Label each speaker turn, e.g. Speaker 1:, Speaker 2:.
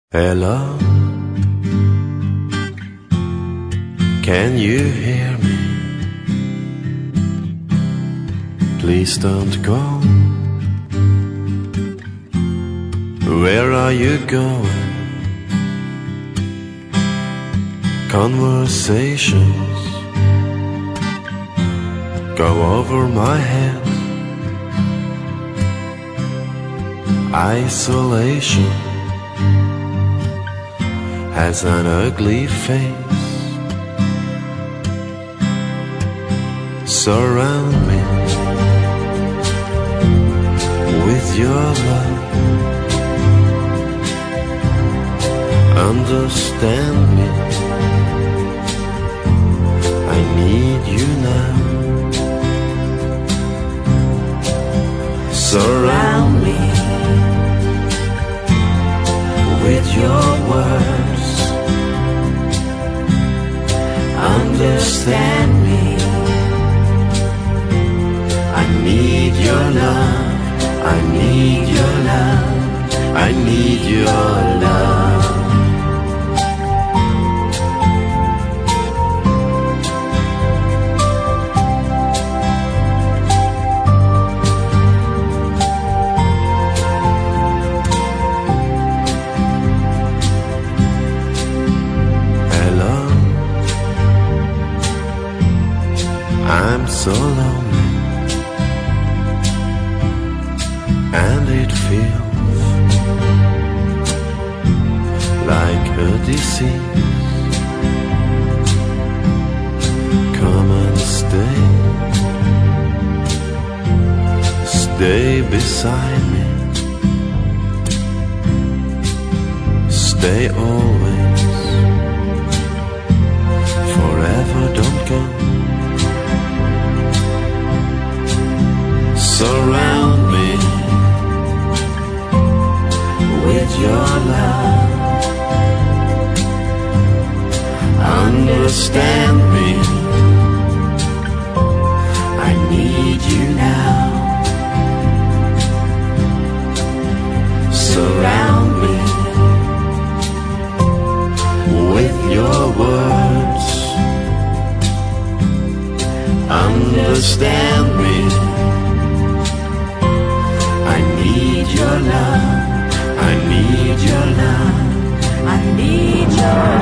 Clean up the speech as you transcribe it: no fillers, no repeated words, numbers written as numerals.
Speaker 1: Hello, can you hear me? Please don't go. Where are you going? Conversations go over my head. Isolation has an ugly face. Surround me with your love. Understand me, I need you now. Surround me with your words. Understand me, I need your love, I need your love, I need your love. I'm so lonely, and it feels like a disease. Come and stay beside me, stay always, forever, don't go. Surround me with your love. Understand me, I need you now. Surround me with your words. Understand me, I need your love, I need your love, I need your love.